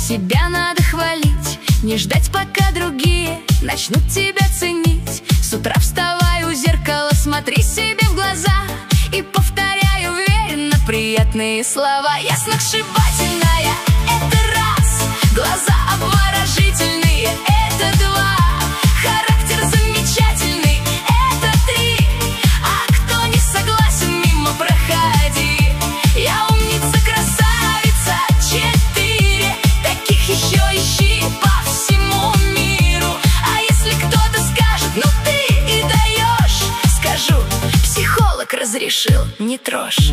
Себя надо хвалить, не ждать, пока другие начнут тебя ценить. С утра вставай у зеркала, смотри себе в глаза и повторяй уверенно приятные слова. Я сногсшибательная, это раз. Глаза обворожительные, это два. Характер замечательный, это три. А кто не согласен, мимо проходи. Я умница, красавица, четыре. Таких еще ищи по всему миру. А если кто-то скажет, ну ты и даешь, скажу, психолог разрешил, не трожь.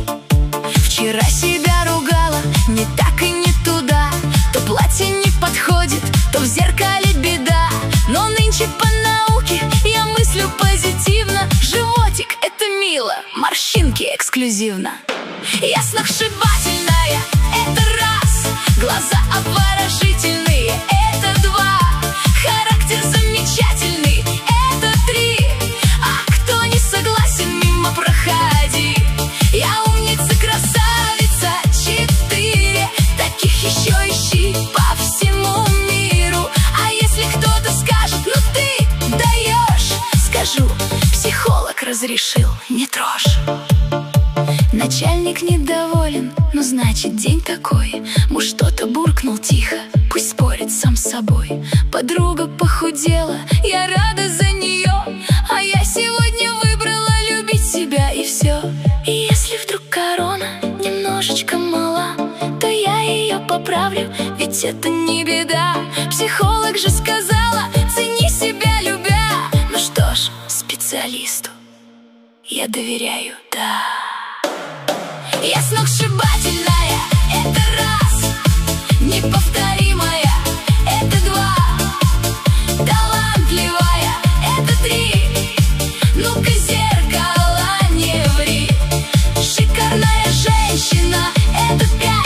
Вчера себя ругала, не так и не туда. То платье не подходит, то в зеркале беда. Но нынче по науке я мыслю позитивно. Животик — это мило, морщинки эксклюзивно. Я сногсшибательная, это раз. Глаза обворожительные, это два. Характер замечательный, это три. А кто не согласен, мимо проходи. Я умница, красавица, четыре. Таких еще ищи по всему миру. А если кто-то скажет, ну ты даешь, скажу, психолог разрешил, не трожь. Начальник недоволен, ну значит день такой. Муж что-то буркнул тихо, пусть спорит сам с собой. Подруга похудела, я рада за нее. А я сегодня выбрала любить себя и все. И если вдруг корона немножечко мала, то я ее поправлю, ведь это не беда. Психолог же сказала, цени себя любя. Ну что ж, специалисту я доверяю, да. Я сногсшибательная, это раз. Неповторимая, это два. Талантливая, это три. Ну-ка, зеркало, не ври. Шикарная женщина, это пять.